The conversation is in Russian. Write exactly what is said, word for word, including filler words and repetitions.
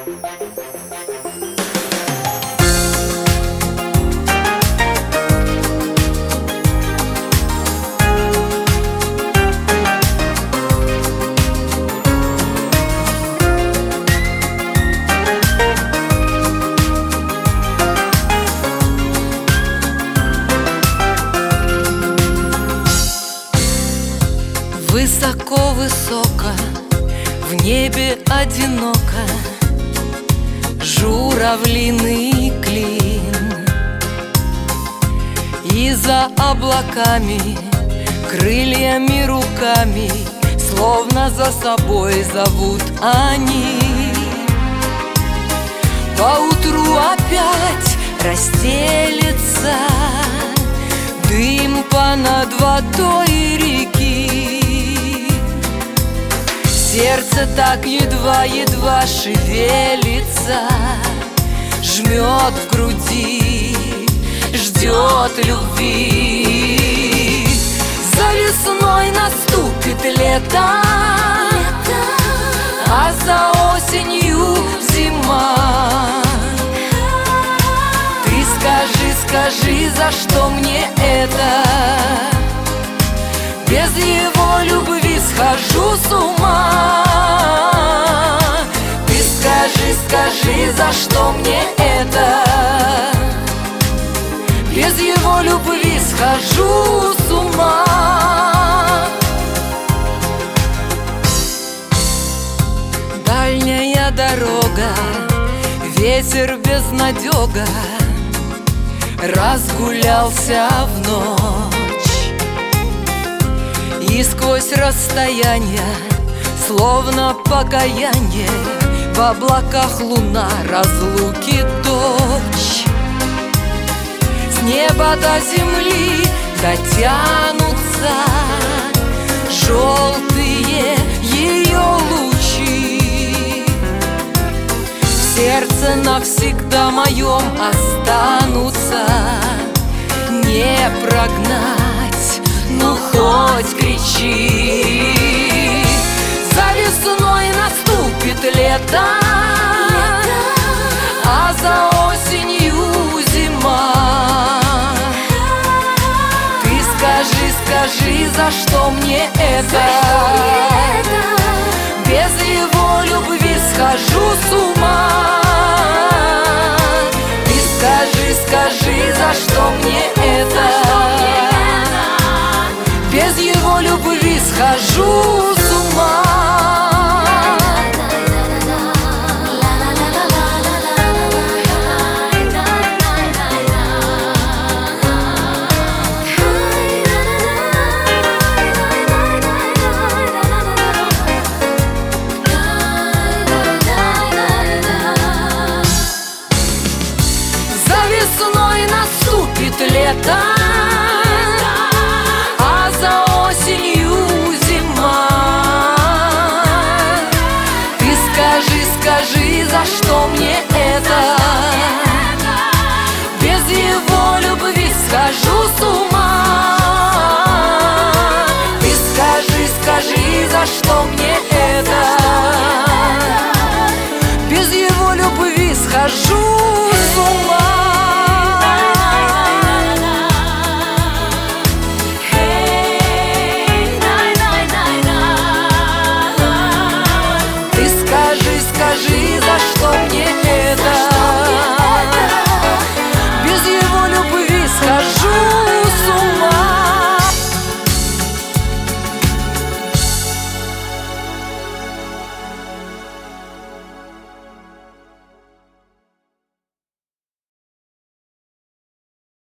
Высоко-высоко в небе одиноко журавлиный клин, и за облаками крыльями руками словно за собой зовут они. Поутру опять расстелется дым понад водой реки. Сердце так едва-едва шевелится, жмет в груди, ждет любви. За весной наступит лето, а за осенью зима. Ты скажи, скажи, за что мне это? Без его любви схожу с ума. Ты скажи, скажи, за что мне это? Без его любви схожу с ума. Дальняя дорога, ветер безнадега, разгулялся в ночь. И сквозь расстояние, словно покаяние, в облаках луна разлуки дочь. С неба до земли дотянутся желтые ее лучи. В сердце навсегда моем останутся, не прогнать, ну хоть кричи. За весной наступит лето, а за осенью зима. Ты скажи, скажи, за что мне это? Без его любви схожу с ума. Ты скажи, скажи, за что мне это? Без его любви схожу с ума. За весной наступит лето, скажи, за что мне это? Без его любви схожу с ума. Ты скажи, скажи, за что мне это? Без его любви схожу